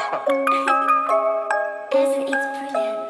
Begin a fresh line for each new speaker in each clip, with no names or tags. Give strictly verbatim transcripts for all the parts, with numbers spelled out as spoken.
Isn't it brilliant?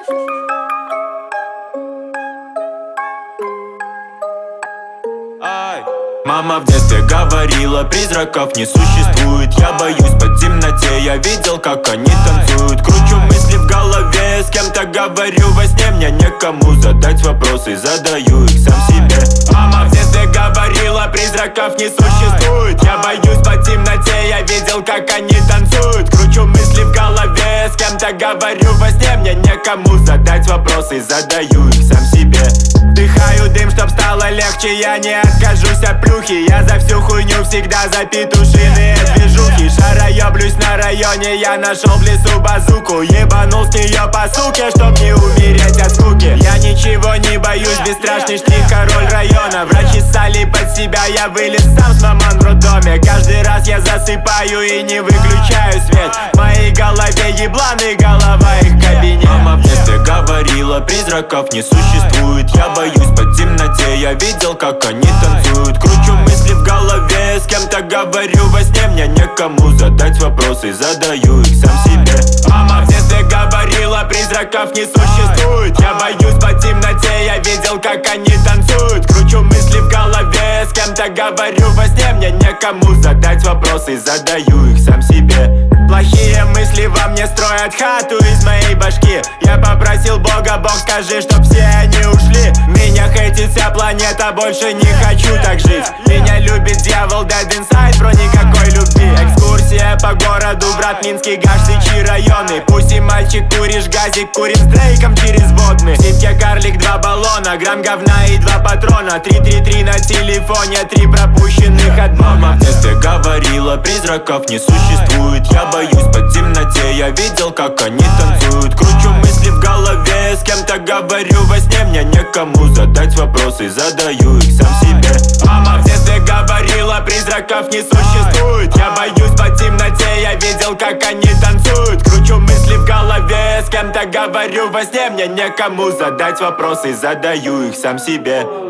Ай. Мама в детстве говорила, призраков не существует. Я боюсь по темноте, я видел, как они танцуют. Кручу мысли в голове, с кем-то говорю во сне. Мне некому задать вопросы, задаю их сам себе. Мама в детстве говорила, призраков не существует. Я боюсь по темноте, я видел, как они танцуют. Кручу мысли в голове, с кем-то говорю во сне. Мне некому задать вопросы, задаю их сам себе. Вдыхаю дым, чтоб стало легче, я не откажусь от плюхи. Я за всю хуйню всегда за петушиные движухи. Шароеблюсь на районе, я нашел в лесу базуку. Ебанул с нее по суке, чтоб не умереть от скуки. Я ничего не боюсь, бесстрашный штрих, король района. Врачи ссали под себя, я вылез сам с маман в роддоме. Каждый раз я засыпаю и не выключаю свет. В моей голове ебланы, голова их кабинет. Мама в детстве говорила, призраков не существует. Я боюсь по темноте, я видел, как они танцуют. Кручу мысли в голове, с кем-то говорю во сне. Мне некому задать вопросы, задаю их сам себе. Мама в детстве говорила, призраков не существует. Я боюсь по темноте, я видел, как они танцуют. Кручу мысли в голове, с кем-то говорю во сне. Мне некому задать вопросы, задаю их сам себе. Плохие мысли во мне строят хату из моей башки. Я попросил Бога, Бог, скажи, чтоб все они ушли. Меня хейтит вся планета, больше не хочу так жить. Меня любит дьявол, dead inside, бро, никакой любви. Экскурсия по городу, брат, Минский, Гаш, Сычи районы. Пусть и мальчик, куришь газик, курим с Дрейком через водный. В сипке карлик, два баллона, грамм говна и два патрона. Три-три-три на телефоне, три пропущенных от Бога. Мама в детстве говорила, призраков не существует. Я боюсь по темноте, я видел, как они танцуют. Кручу мысли в голове, с кем-то говорю во сне. Мне некому задать вопросы, задаю их сам себе. Мама в детстве говорила, призраков не существует. Я боюсь по темноте, я видел, как они танцуют. Кручу мысли в голове, с кем-то говорю во сне. Мне некому задать вопросы, задаю их сам себе.